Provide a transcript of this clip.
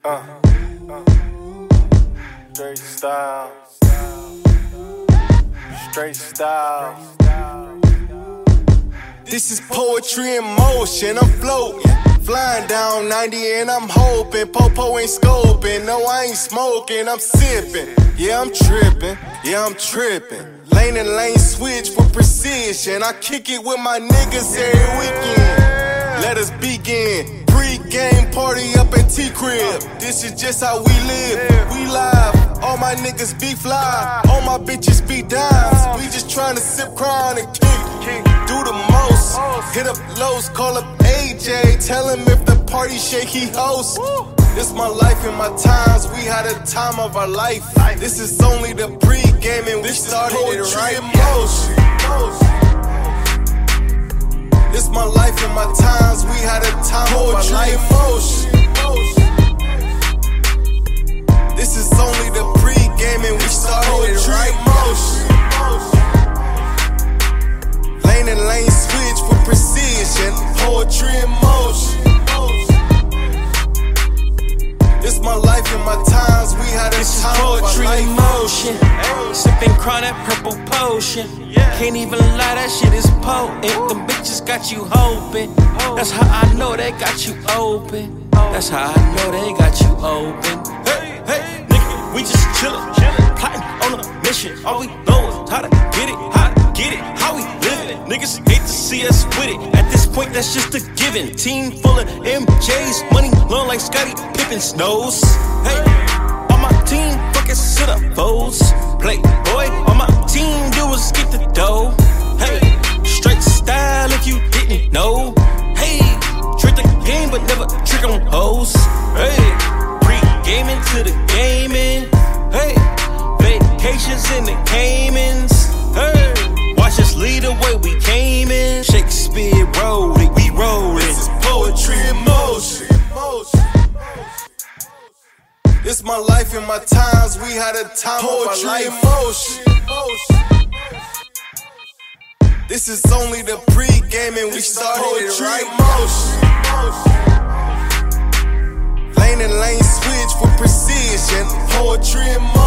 Straight style. Straight style. This is poetry in motion, I'm floating. Flying down 90 and I'm hoping Popo ain't scoping. No, I ain't smoking, I'm sipping. Yeah, I'm tripping, yeah, I'm tripping. Lane and lane switch for precision. I kick it with my niggas every weekend. Let us begin. Pre-game party up at T-Crib. This is just how we live. We live. All my niggas be fly. All my bitches be dimes. We just tryna sip crown and kick. Do the most. Hit up Lowe's, call up AJ. Tell him if the party shake, he hosts. This my life and my times. We had a time of our life. This is only the pre-game and we started it right in motion. This my life and my times. We had a time of our life. This is only the pre-game and we started it right in motion. Lane and lane switch for precision. Poetry in motion. This my life and my times. We had a time of our life. This is poetry in motion. Sipping crown that purple potion. Can't even lie, that shit is potent. Them bitches got you hoping. That's how I know they got you open. That's how I know they got you open. Hey, nigga, we just chillin', plotting on a mission. All we know is how to get it, how we living. Niggas hate to see us with it. At this point, that's just a given. Team full of MJs, money long like Scottie Pippen's nose. Hey, on my team, fucking sit up foes. Playboy, on my team, do is get the dough. Hey, straight style if you didn't know. Hey, trick the game but never trick on hoes. Hey, pre-gaming to the gaming. Hey, vacations in the Caymans. Hey, watch us lead the way we came in. Shakespeare wrote it, we wrote it. This is poetry in motion. This my life and my times. We had a time of our life. This is only the pre-game and we started it right motion. Lane and lane switch for precision. Poetry in motion.